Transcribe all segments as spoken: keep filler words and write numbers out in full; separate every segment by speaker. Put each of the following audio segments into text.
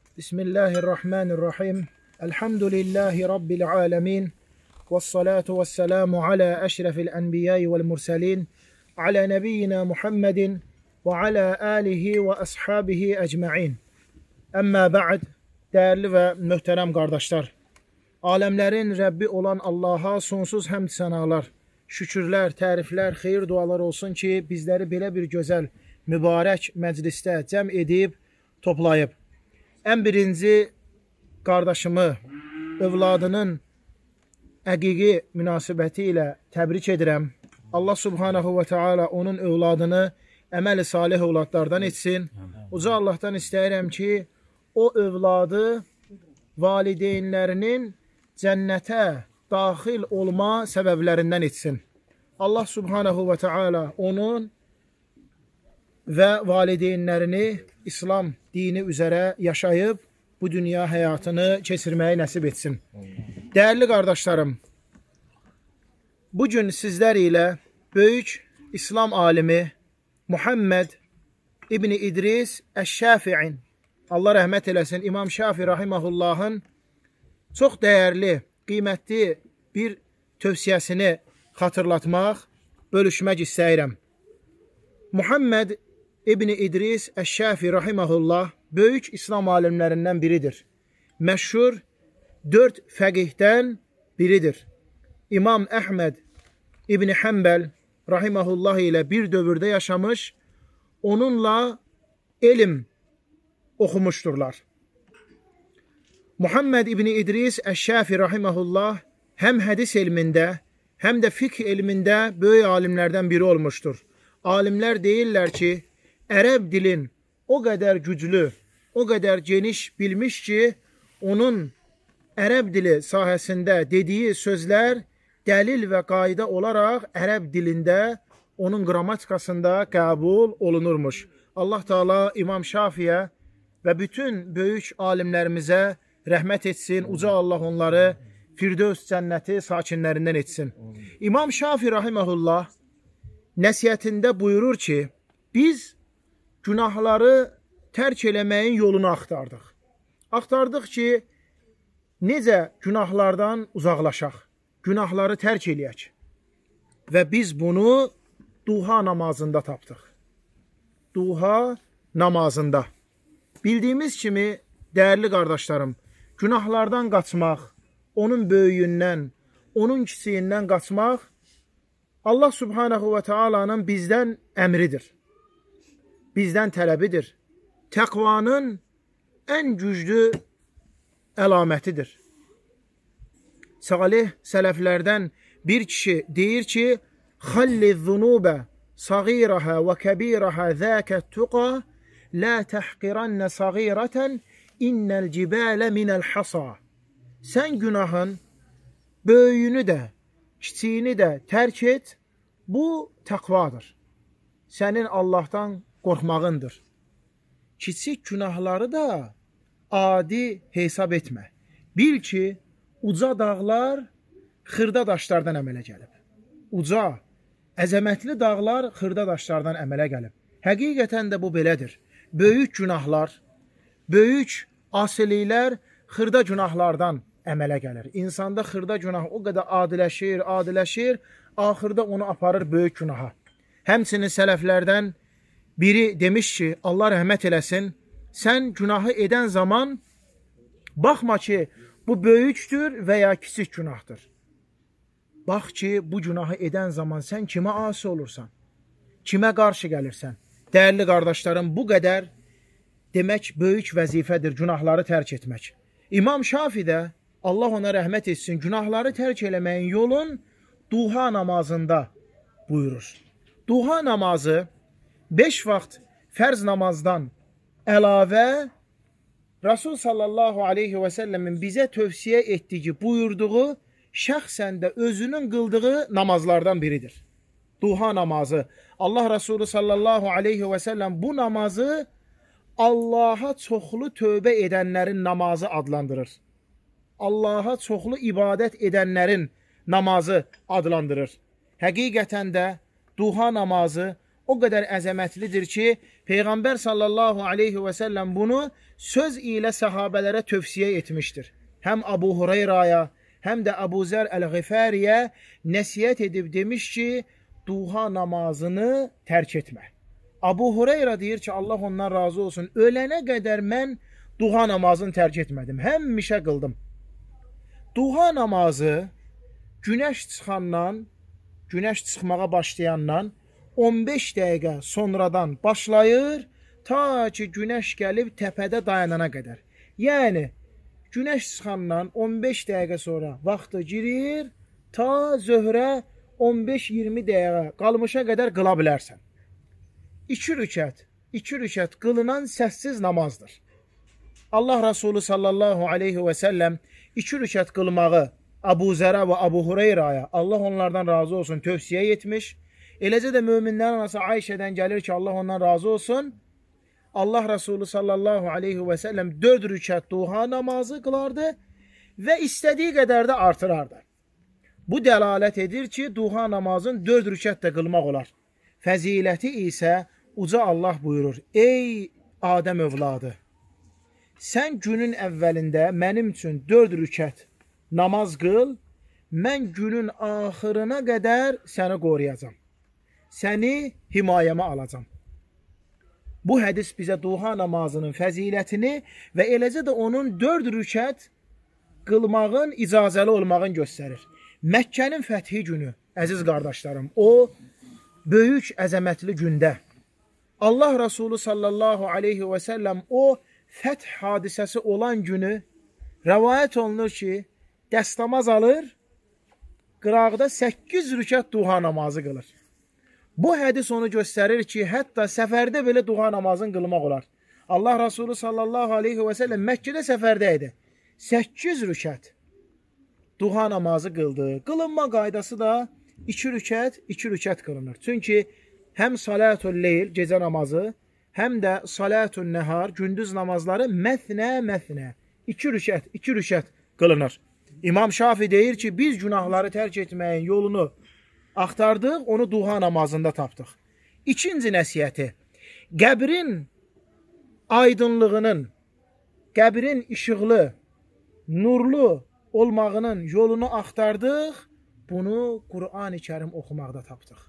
Speaker 1: Bismillahirrahmanirrahim. Elhamdülillahi Rabbil alemin. Vessalatu vesselamu ala eşrefil enbiyayı vel murselin. Ala nebiyyina Muhammedin ve ala alihi ve ashabihi ecma'in. Əmmə ba'd, değerli ve möhtərəm qardaşlar. Alemlerin Rəbbi olan Allaha sonsuz həmd sənalar, şükürlər, təriflər, xeyir dualar olsun ki, bizləri belə bir gözəl, mübarək məclisdə cəm edib, toplayıb. Ən birinci qardaşımı, övladının əqiqi münasibəti ilə təbrik edirəm. Allah subhanahu və teala onun övladını əməl-i salih övladlardan etsin. Uca Allahdan istəyirəm ki, o övladı valideynlərinin cənnətə daxil olma səbəblərindən etsin. Allah subhanahu və teala onun və valideynlərini İslam dini üzərə yaşayıb bu dünya həyatını keçirməyi nəsib etsin. Değerli qardaşlarım, bugün sizlər ilə böyük İslam alimi Muhammed İbni İdris Əş-Şafi'in, Allah rəhmət eləsin, İmam Şafi rahimahullahın çox dəyərli, qiymətli bir tövsiyəsini xatırlatmaq, bölüşmək istəyirəm. Muhammed İbni İdris Əş-Şafi rahimahullah böyük İslam alimlərindən biridir. Məşhur dörd fəqihdən biridir. İmam Əhməd İbni Həmbəl rahimahullah ilə bir dövrdə yaşamış, onunla elm oxumuşdurlar. Muhammed İbni İdris Əş-Şafi rahimahullah həm hədis elmində, həm də fiqh elmində böyük alimlərdən biri olmuşdur. Alimlər deyirlər ki, ərəb dilin o qədər güclü, o qədər geniş bilmiş ki, onun ərəb dili sahəsində dediyi sözlər dəlil və qayda olaraq ərəb dilində, onun qrammatikasında qəbul olunurmuş. Allah Teala İmam Şafiyə və bütün böyük alimlərimizə rəhmət etsin, uca Allah onları Firdevs cənnəti sakinlərindən etsin. İmam Şafi rahiməhullah nəsihətində buyurur ki, biz günahları tərk eləməyin yolunu axtardıq. Axtardıq ki, necə günahlardan uzaqlaşaq, günahları tərk eləyək. Və biz bunu duha namazında tapdıq. Duha namazında. Bildiyimiz kimi, dəyərli qardaşlarım, günahlardan qaçmaq, onun böyüyündən, onun kisiyindən qaçmaq, Allah subhanahu və teala'nın bizdən əmridir. Bizdən tələbidir. Təqvanın ən güclü əlamətidir. Salih sələflərdən bir kişi deyir ki, xalliz zunubə sagirəhə və kəbirəhə zəkət tuqa la təhqirannə sagirətən innəl cibələ minəl hasa. Sən günahın böyüyünü də, kiçiyini də tərk et, bu təqvadır. Sənin Allahdan qorxmağındır. Kiçik günahları da adi hesab etmə. Bil ki, uca dağlar xırda daşlardan əmələ gəlib. Uca, əzəmətli dağlar xırda daşlardan əmələ gəlib. Həqiqətən də bu belədir. Böyük günahlar, böyük asiliklər xırda günahlardan əmələ gəlir. İnsanda xırda günah o qədər adiləşir, adiləşir, axırda onu aparır böyük günaha. Həmçinin sələflərdən biri demiş ki, Allah rəhmət eləsin, sən günahı edən zaman baxma ki, bu böyükdür və ya kiçik günahdır. Bax ki, bu günahı edən zaman sən kimə asi olursan, kimə qarşı gəlirsən. Dəyərli qardaşlarım, bu qədər demək böyük vəzifədir günahları tərk etmək. İmam Şafi də, Allah ona rəhmət etsin, günahları tərk eləməyin yolun duha namazında buyurur. Duha namazı beş vaxt fərz namazdan əlavə Rasul sallallahu aleyhi və səlləmin bizə tövsiyə etdiyi, buyurduğu, şəxsən də özünün qıldığı namazlardan biridir. Duha namazı. Allah Rasulü sallallahu aleyhi və səlləm bu namazı Allaha çoxlu tövbə edənlərin namazı adlandırır. Allaha çoxlu ibadət edənlərin namazı adlandırır. Həqiqətən də duha namazı o qədər əzəmətlidir ki, Peyğəmbər sallallahu aleyhi və səlləm bunu söz ilə səhabələrə tövsiyə etmişdir. Həm Abu Hurayraya, həm də Əbu Zər Əl-Ğifəriyə nəsiyyət edib demiş ki, duha namazını tərk etmə. Abu Hurayra deyir ki, Allah ondan razı olsun, ölənə qədər mən duha namazını tərk etmədim, həmişə qıldım. Duha namazı günəş çıxandan, günəş çıxmağa başlayandan on beş dəqiqə sonradan başlayır, ta ki günəş gəlib təpədə dayanana qədər. Yəni, günəş çıxandan on beş dəqiqə sonra vaxtı girir, ta zöhrə on beş iyirmi dəqiqə qalmışa qədər qıla bilərsən. İki rükət, iki rükət qılınan səssiz namazdır. Allah Resulü sallallahu aleyhi və səlləm iki rükət qılmağı Əbu Zərə və Əbu Hureyraya, Allah onlardan razı olsun, tövsiyə etmiş. Eləcə də möminlərin anası Ayşədən gəlir ki, Allah ondan razı olsun. Allah Resulü sallallahu aleyhi və səlləm dörd rükət duha namazı qılardı və istədiyi qədər də artırardı. Bu dəlalət edir ki, duha namazın dörd rükət də qılmaq olar. Fəziləti isə uca Allah buyurur, ey Adəm övladı, sən günün əvvəlində mənim üçün dörd rükət namaz qıl, mən günün axırına qədər səni qoruyacam. Səni himayəmə alacam. Bu hədis bizə duha namazının fəzilətini və eləcə də onun dörd rükət qılmağın icazəli olmağını göstərir. Məkkənin fəthi günü, əziz qardaşlarım, o böyük əzəmətli gündə Allah Resulü sallallahu aleyhi və səlləm o fəth hadisəsi olan günü rəvayət olunur ki, dəstəmaz alır, qıraqda səkkiz rükət duha namazı qılır. Bu hədis onu göstərir ki, hətta səfərdə belə duha namazını qılmaq olar. Allah Resulü sallallahu aleyhi və səlləm Məkkədə səfərdə idi. səkkiz rükət duha namazı qıldı. Qılınma qaydası da iki rükət, iki rükət qılınır. Çünki həm salatul leyl, gecə namazı, həm də salatul nəhar, gündüz namazları məsnə, məsnə, iki rükət, iki rükət qılınır. İmam Şafi deyir ki, biz günahları tərk etməyin yolunu axtardıq, onu duha namazında tapdıq. İkinci nəsiyyəti, qəbrin aydınlığının, qəbrin işıqlı, nurlu olmağının yolunu axtardıq, bunu Qur'an-ı Kərim oxumaqda tapdıq.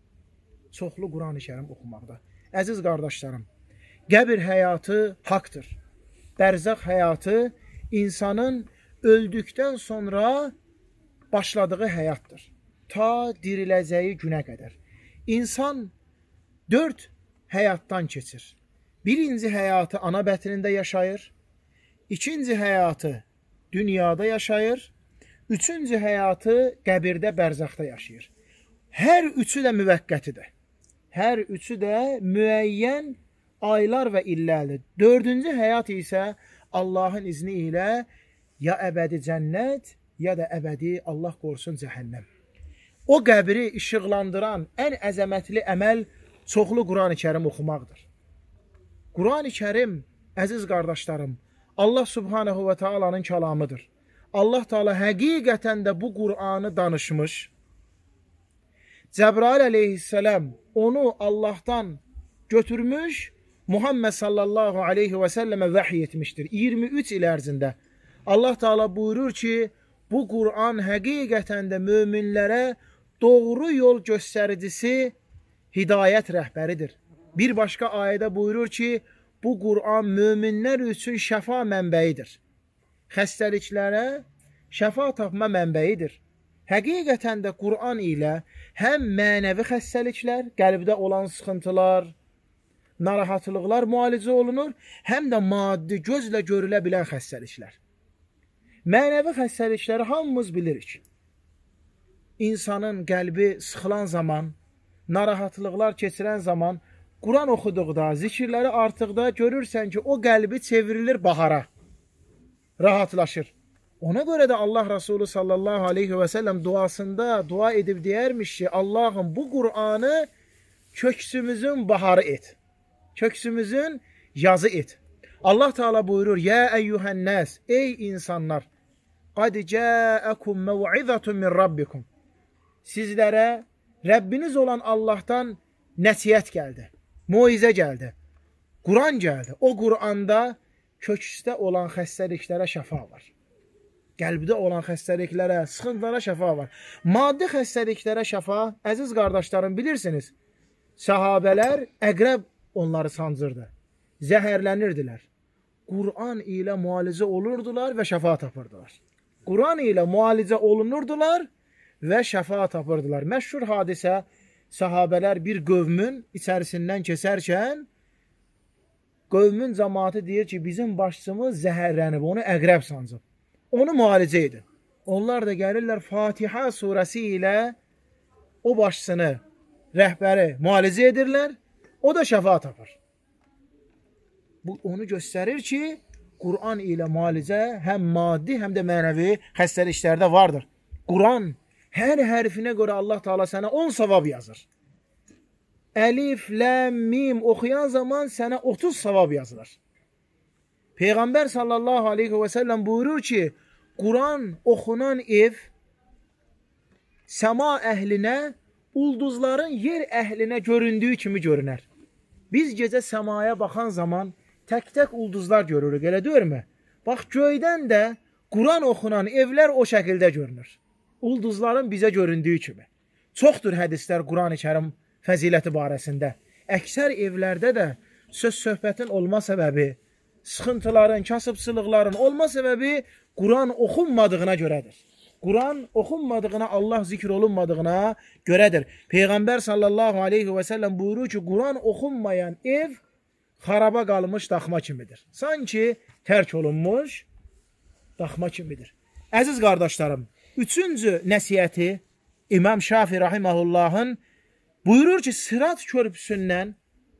Speaker 1: Çoxlu Qur'an-ı Kərim oxumaqda. Əziz qardaşlarım, qəbir həyatı haqdır. Bərzəx həyatı insanın öldükdən sonra başladığı həyatdır. Ta diriləcəyi günə qədər. İnsan dörd həyatdan keçir. Birinci həyatı ana bətnində yaşayır. İkinci həyatı dünyada yaşayır. Üçüncü həyatı qəbirdə, bərzəxdə yaşayır. Hər üçü də müvəqqətidir. Hər üçü də müəyyən aylar və illərdir. Dördüncü həyat isə Allahın izni ilə ya əbədi cənnət, ya da əbədi, Allah qorusun, cəhənnəm. O qəbri işıqlandıran ən əzəmətli əməl çoxlu Qur'an-ı Kərim oxumaqdır. Qur'an-ı Kərim, əziz qardaşlarım, Allah Subhanahu və Taala'nın kəlamıdır. Allah Taala həqiqətən də bu Qur'anı danışmış. Cəbrail əleyhissalam onu Allahdan götürmüş, Muhammed sallallahu aleyhi və səlləmə vəhiy etmişdir. iyirmi üç il ərzində. Allah Taala buyurur ki, bu Qur'an həqiqətən də möminlərə doğru yol göstəricisi, hidayət rəhbəridir. Bir başqa ayədə buyurur ki, bu Qur'an möminlər üçün şəfa mənbəyidir. Xəstəliklərə şəfa tapma mənbəyidir. Həqiqətən də Qur'an ilə həm mənəvi xəstəliklər, qəlbdə olan sıxıntılar, narahatlıqlar müalicə olunur, həm də maddi gözlə görülə bilən xəstəliklər. Mənəvi xəstəlikləri hamımız bilirik. İnsanın qəlbi sıxılan zaman, narahatlıqlar keçirən zaman, Quran oxuduqda, zikirləri artıqda görürsən ki, o qəlbi çevrilir bahara, rahatlaşır. Ona görə də Allah Resulü sallallahu aleyhi və səlləm duasında dua edib deyərmiş ki, Allahım bu Qur'anı köksümüzün baharı et, köksümüzün yazı et. Allah Teala buyurur, ya eyyuhənnəs, ey insanlar, qad cəəkum məv'izətun min rabbikum. Sizlərə Rəbbiniz olan Allahdan nəsihət gəldi, moizə gəldi, Quran gəldi. O Quranda köküstə olan xəstəliklərə şəfa var. Qəlbdə olan xəstəliklərə, sıxıntılara şəfa var. Maddi xəstəliklərə şəfa, əziz qardaşlarım, bilirsiniz, səhabələr əqrəb onları sancırdı, zəhərlənirdilər. Quran ilə müalicə olurdular və şəfa tapırdılar. Quran ilə müalicə olunurdular və şəfa tapırdılar. Məşhur hadisə, səhabələr bir qövmün içərisindən keçərkən, qövmün cəmaatı deyir ki, bizim başçımız zəhərlənib, onu əqrəb sancıb. Onu müalicə edin. Onlar da gəlirlər Fatihə surəsi ilə o başçını, rəhbəri müalicə edirlər, o da şəfa tapır. Bu onu göstərir ki, Quran ilə müalicə həm maddi, həm də mənəvi xəstəliklərdə vardır. Quran hər hərfinə görə Allah Teala sənə on savab yazır. Əlif, ləm, mim oxuyan zaman sənə otuz savab yazılır. Peyğəmbər sallallahu aleyhi və səlləm buyurur ki, Quran oxunan ev səma əhlinə, ulduzların yer əhlinə göründüyü kimi görünər. Biz gecə səmaya baxan zaman tək-tək ulduzlar görürük, elə deyirmi? Bax, göydən də Quran oxunan evlər o şəkildə görünür. Ulduzların bizə göründüyü kimi. Çoxdur hədislər Quran-ı Kərim fəziləti barəsində. Əksər evlərdə də söz-söhbətin olma səbəbi, sıxıntıların, kasıbçılıqların olma səbəbi Quran oxunmadığına görədir. Quran oxunmadığına, Allah zikr olunmadığına görədir. Peyğəmbər sallallahu aleyhi və səlləm buyurur ki, Quran oxunmayan ev xaraba qalmış daxma kimidir. Sanki tərk olunmuş daxma kimidir. Əziz qardaşlarım, üçüncü nəsiyyəti İmam Şafi rahiməhullahın buyurur ki, Sırat körpüsündən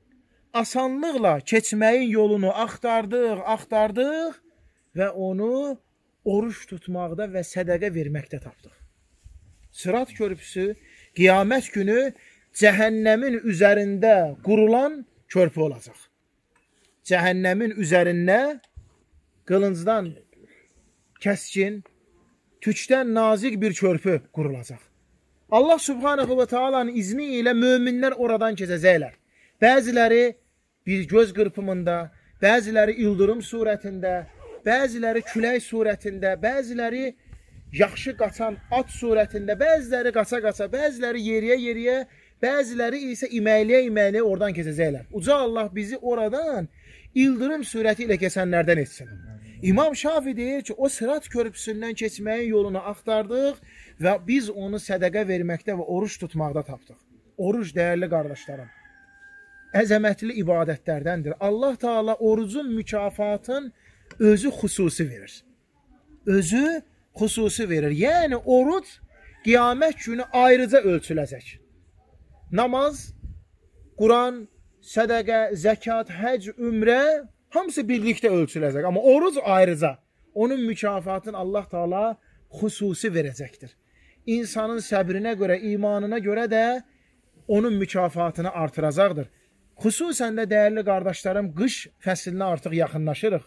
Speaker 1: asanlıqla keçməyin yolunu axtardıq, axtardıq və onu oruç tutmaqda və sədəqə verməkdə tapdıq. Sırat körpüsü qiyamət günü cəhənnəmin üzərində qurulan körpü olacaq. Cəhənnəmin üzərində qılıncdan kəskin, tükdən nazik bir körpü qurulacaq. Allah Subhanahu və Taala'nın izni ilə möminlər oradan keçəcəklər. Bəziləri bir göz qırpımında, bəziləri ildırım surətində, bəziləri külək surətində, bəziləri yaxşı qaçan at surətində, bəziləri qaça-qaça, bəziləri yeriyə-yeriyə, bəziləri isə iməkliyə-iməkliyə oradan keçəcəklər. Uca Allah bizi oradan ildırım surəti ilə keçənlərdən etsin. İmam Şafi deyir ki, o Sırat körpüsündən keçməyin yolunu axtardıq və biz onu sədəqə verməkdə və oruç tutmaqda tapdıq. Oruç, dəyərli qardaşlarım, əzəmətli ibadətlərdəndir. Allah Teala orucun mükafatın özü xüsusi verir. Özü xüsusi verir. Yəni, oruc qiyamət günü ayrıca ölçüləcək. Namaz, Quran, sədəqə, zəkat, həc, ümrə hamısı birlikdə ölçüləcək. Amma oruc ayrıca. Onun mükafatını Allah Teala xüsusi verəcəkdir. İnsanın səbrinə görə, imanına görə də onun mükafatını artıracaqdır. Xüsusən də dəyərli qardaşlarım, qış fəsilinə artıq yaxınlaşırıq.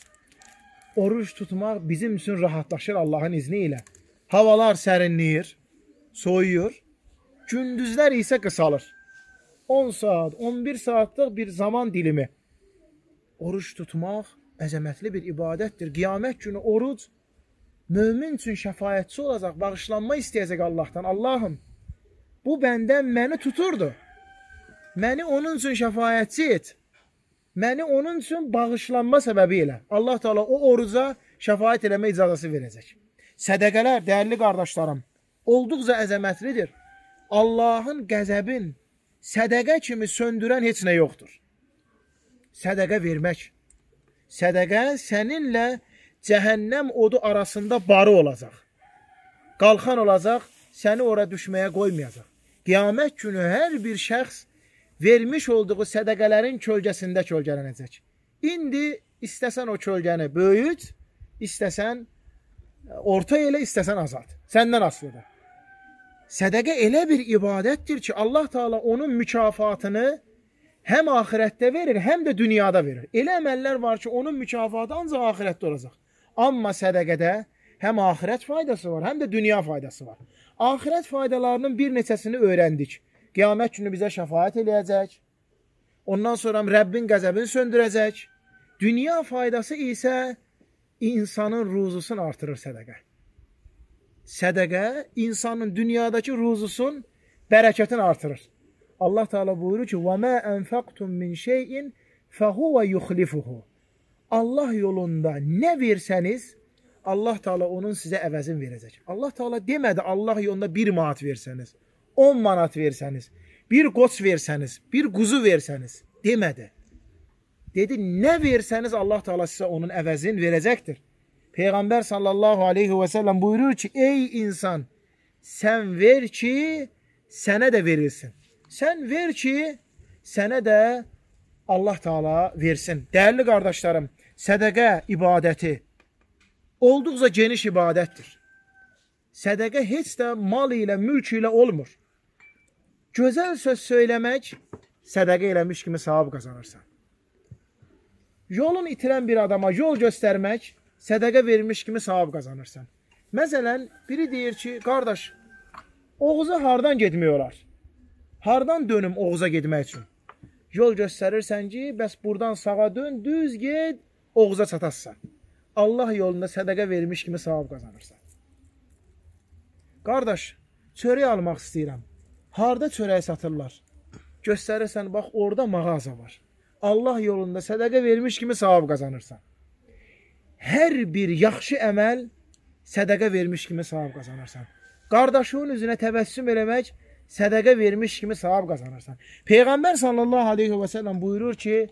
Speaker 1: Oruç tutmaq bizim üçün rahatlaşır Allahın izni ilə. Havalar sərinləyir, soyuyur, gündüzlər isə qısalır. on saat, on bir saatlıq bir zaman dilimi. Oruç tutmaq əzəmətli bir ibadətdir. Qiyamət günü oruc mömin üçün şəfaətçi olacaq, bağışlanma istəyəcək Allahdan. Allahım, bu bəndən məni tuturdu. Məni onun üçün şəfaətçi et. Məni onun üçün bağışlanma səbəbi ilə. Allah Teala o oruca şəfaət eləmə icazəsi verəcək. Sədəqələr, dəyərli qardaşlarım, olduqca əzəmətlidir. Allahın qəzəbin sədəqə kimi söndürən heç nə yoxdur. Sədəqə vermək. Sədəqə səninlə cəhənnəm odu arasında barı olacaq. Qalxan olacaq, səni ora düşməyə qoymayacaq. Qiyamət günü hər bir şəxs vermiş olduğu sədəqələrin kölgəsində kölgələnəcək. İndi istəsən o kölgəni böyüt, istəsən orta elə, istəsən azalt. Səndən asılıdır. Sədəqə elə bir ibadətdir ki, Allah Teala onun mükafatını həm axirətdə verir, həm də dünyada verir. Elə əməllər var ki, onun mükafatı ancaq axirətdə olacaq. Amma sədəqədə həm axirət faydası var, həm də dünya faydası var. Axirət faydalarının bir neçəsini öyrəndik. Qiyamət günü bizə şəfaət eləyəcək. Ondan sonra Rəbbin qəzəbini söndürəcək. Dünya faydası isə insanın ruzusunu artırır sədəqə. Sədəqə insanın dünyadakı ruzusun bərəkətini artırır. Allah Teala buyurur ki: "Və mə enfaqtum min şeyin fehuve yukhlifuhu." Allah yolunda nə versəniz, Allah Teala onun sizə əvəzini verəcək. Allah Teala demədi Allah yolunda bir manat versəniz, on manat versəniz, bir qoç versəniz, bir quzu versəniz, demədi. Dedi, nə versəniz Allah Teala sizə onun əvəzini verəcəkdir. Peyğəmbər sallallahu aleyhi və səlləm buyurur ki: "Ey insan, sən ver ki, sənə də verilsin. Sən ver ki, sənə də Allah Teala versin." Dəyərli qardaşlarım, sədəqə ibadəti olduqca geniş ibadətdir. Sədəqə heç də mal ilə, mülk ilə olmur. Gözəl söz söyləmək, sədəqə eləmiş kimi savab qazanırsan. Yolun itirən bir adama yol göstərmək, sədəqə vermiş kimi savab qazanırsan. Məsələn, biri deyir ki, qardaş, Oğuza hardan getmək olar? Hardan dönüm Oğuza getmək üçün? Yol göstərirsən ki, bəs buradan sağa dön, düz get, Oğuza çatassan. Allah yolunda sədəqə vermiş kimi savab qazanırsan. Qardaş, çörək almaq istəyirəm. Harda çörək satırlar? Göstərirsən, bax, orada mağaza var. Allah yolunda sədəqə vermiş kimi savab qazanırsan. Hər bir yaxşı əməl sədəqə vermiş kimi savab qazanırsan. Qardaşının üzünə təbəssüm eləmək, sədəqə vermiş kimi savab qazanırsan. Peyğəmbər sallallahu aleyhi və səlləm buyurur ki,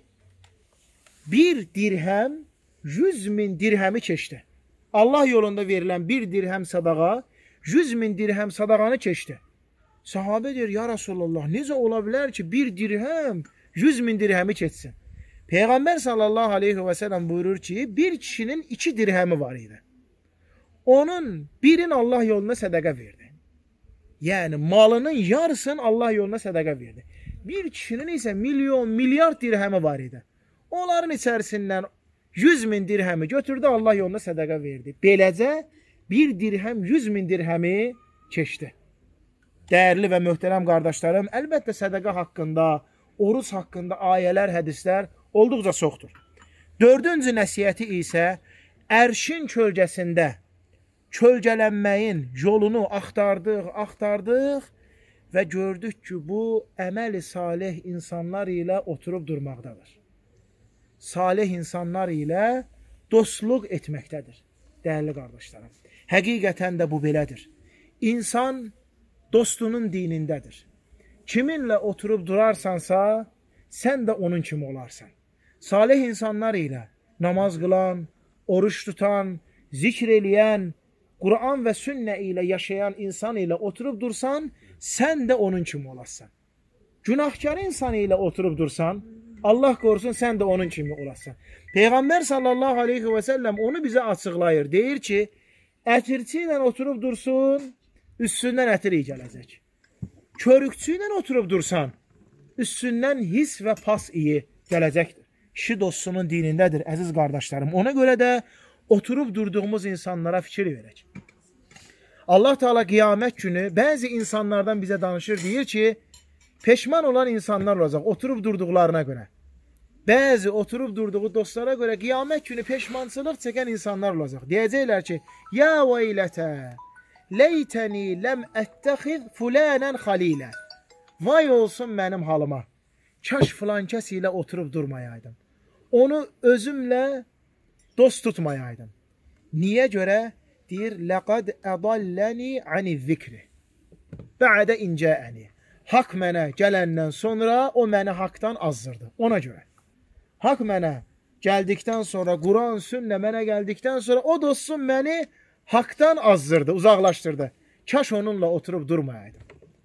Speaker 1: bir dirhəm yüz min dirhəmi keçdi. Allah yolunda verilən bir dirhəm sadaqa yüz min dirhəm sadaqanı keçdi. Sahabə deyir, ya Rasulullah, necə ola bilər ki, bir dirhəm yüz min dirhəmi keçsin? Peyğəmbər sallallahu aleyhi və səlləm buyurur ki, bir kişinin iki dirhəmi var idi. Onun birin Allah yoluna sədəqə verdi. Yəni, malının yarısını Allah yoluna sədəqə verdi. Bir kişinin isə milyon, milyard dirhəmi var idi. Onların içərisindən yüz min dirhəmi götürdü, Allah yoluna sədəqə verdi. Beləcə, bir dirhəm yüz min dirhəmi keçdi. Dəyərli və möhtərəm qardaşlarım, əlbəttə sədəqə haqqında, oruç haqqında ayələr, hədislər olduqca çoxdur. Dördüncü nəsiyyəti isə ərşin kölgəsində kölgələnməyin yolunu axtardıq, axtardıq və gördük ki, bu əməl-i salih insanlar ilə oturub durmaqdadır. Salih insanlar ilə dostluq etməkdədir, dəyərli qardaşlarım. Həqiqətən də bu belədir. İnsan dostunun dinindədir. Kiminlə oturub durarsansa, sən də onun kimi olarsan. Salih insanlar ilə namaz qılan, oruç tutan, zikr eləyən, Quran və sünnə ilə yaşayan insan ilə oturub dursan, sən də onun kimi olasın. Günahkar insan ilə oturub dursan, Allah qorusun, sən də onun kimi olasın. Peyğəmbər sallallahu aleyhi və səlləm onu bizə açıqlayır. Deyir ki, ətirçi ilə oturub dursun, üstündən ətir iyi gələcək. Körükçü ilə oturub dursan, üstündən his və pas iyi gələcəkdir. Kişi dostunun dinindədir, əziz qardaşlarım. Ona görə də oturub durduğumuz insanlara fikir verək. Allah Teala qiyamət günü bəzi insanlardan bizə danışır, deyir ki, peşman olan insanlar olacaq, oturub durduqlarına görə. Bəzi oturub durduğu dostlara görə qiyamət günü peşmançılıq çəkən insanlar olacaq. Deyəcəklər ki, ya veylətə, leytəni ləm ətəxiz fulənən xalilə. Vay olsun mənim halıma. Kaş filan kəs ilə oturub durmayaydım. Onu özümlə dost tutmayaydım. Niyə görə? Deyir, ləqad ədalləni ani zikri. Bə'də incəəni. Haqq mənə gələndən sonra o məni haqdan azdırdı. Ona görə. Haqq mənə gəldikdən sonra, Quran, sünnə mənə gəldikdən sonra o dostum məni haqdan azdırdı, uzaqlaşdırdı. Kaş onunla oturub durmayaydım.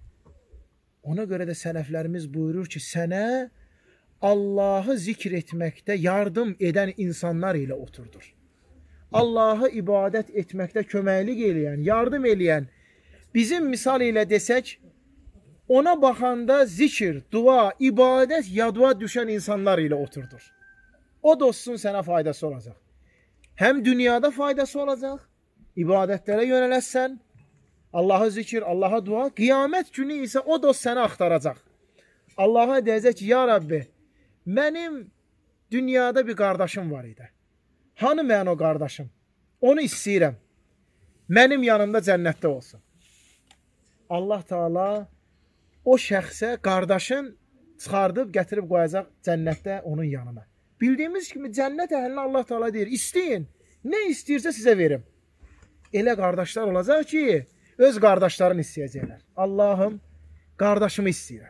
Speaker 1: Ona görə də sələflərimiz buyurur ki, sənə Allahı zikr etməkdə yardım edən insanlar ilə oturdur. Allahı ibadət etməkdə köməklik eləyən, yardım eləyən, bizim misal ilə desək, ona baxanda zikr, dua, ibadət, yadva düşən insanlar ilə oturdur. O dostun sənə faydası olacaq. Həm dünyada faydası olacaq, ibadətlərə yönələsən, Allaha zikir, Allaha dua. Qiyamət günü isə o dost səni axtaracaq. Allaha deyəcək ki, ya Rabbi, mənim dünyada bir qardaşım var idi. Hanı mən o qardaşım? Onu istəyirəm. Mənim yanımda cənnətdə olsun. Allah Teala o şəxsə qardaşın çıxardıb, gətirib qoyacaq cənnətdə onun yanına. Bildiyimiz kimi cənnət əhlinə Allah Teala deyir, istəyin, nə istəyirsə sizə verim. Elə qardaşlar olacaq ki, öz qardaşlarını istəyəcəklər. Allahım, qardaşımı istəyirəm.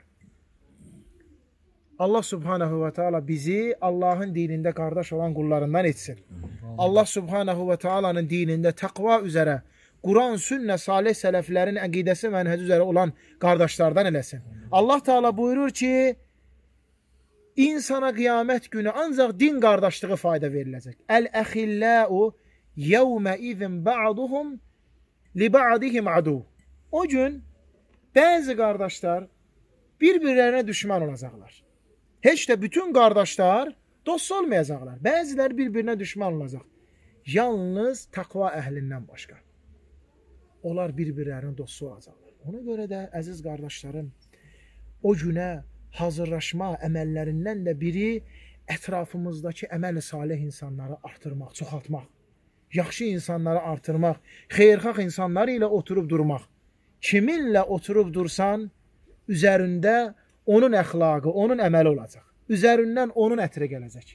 Speaker 1: Allah Subhanahu ve Teala bizi Allah'ın dinində qardaş olan qullarından etsin. Allah Subhanahu ve Teala'nın dinində təqva üzərə, Quran, sünnə, salih sələflərin əqidəsi mənhəci üzərə olan qardaşlardan eləsin. Allah Teala buyurur ki, insana qiyamət günü ancaq din qardaşlığı fayda veriləcək. Əl-əxilləu yevmə izin ba'duhum li ba'dihim adu. O gün bəzi qardaşlar bir-birlərinə düşman olacaqlar. Heç də bütün qardaşlar dost olmayacaqlar. Bəziləri bir-birinə düşman olacaq. Yalnız təqva əhlindən başqa. Onlar bir-birlərinin dostu olacaqlar. Ona görə də, əziz qardaşlarım, o günə hazırlaşma əməllərindən də biri ətrafımızdakı əməl-i salih insanları artırmaq, çoxaltmaq. Yaxşı insanları artırmaq, xeyirxah insanları ilə oturub durmaq. Kiminlə oturub dursan, üzərində onun əxlaqı, onun əməli olacaq. Üzərindən onun ətri gələcək.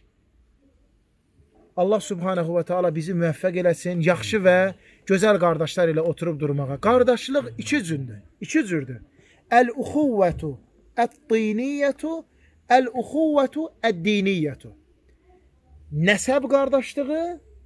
Speaker 1: Allah Subhanahu ve Teala bizi müvəffəq eləsin, yaxşı və gözəl qardaşlar ilə oturub durmağa. Qardaşlıq iki cürdür. İki cürdür. Əl-uxuvvətu ət-tiniyyətu, əl-uxuvvətu ət-diniyyətu. Nəsəb qardaşlığı,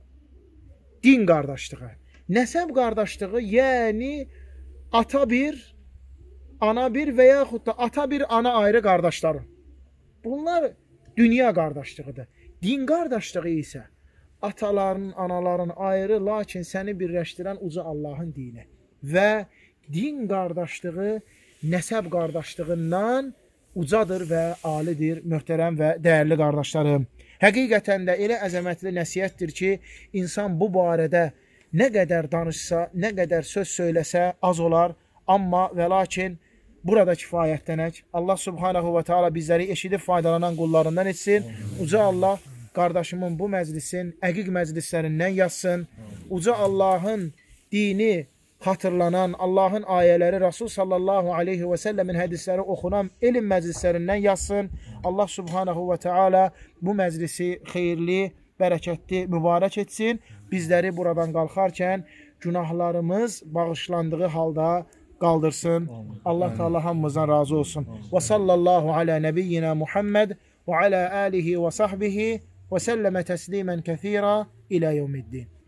Speaker 1: din qardaşlığı. Nəsəb qardaşlığı, yəni ata bir, ana bir və yaxud da ata bir, ana ayrı qardaşları. Bunlar dünya qardaşlığıdır. Din qardaşlığı isə ataların, anaların ayrı, lakin səni birləşdirən uca Allahın dini. Və din qardaşlığı nəsəb qardaşlığından ucadır və alidir, möhtərəm və dəyərli qardaşlarım. Həqiqətən də elə əzəmətli nəsiyyətdir ki, insan bu barədə nə qədər danışsa, nə qədər söz söyləsə az olar, amma və lakin burada kifayətlənək. Allah Subhanahu ve Teala bizləri eşidib faydalanan qullarından etsin. Uca Allah qardaşımın bu məclisin əqiq məclislərindən yazsın. Uca Allahın dini xatırlanan, Allahın ayələri, Rasul sallallahu aleyhi ve sellemin hədisləri oxunan elm məclislərindən yazsın. Allah Subhanahu ve Teala bu məclisi xeyirli, bərəkətli, mübarək etsin. Bizləri buradan qalxarkən günahlarımız bağışlandığı halda qaldırsın. Allah Teala hamımızdan razı olsun. Və sallallahu ala nebiyyina Muhammed və ala alihi və sahbihi və səlləmə təslimən kəthira ilə yevmiddin.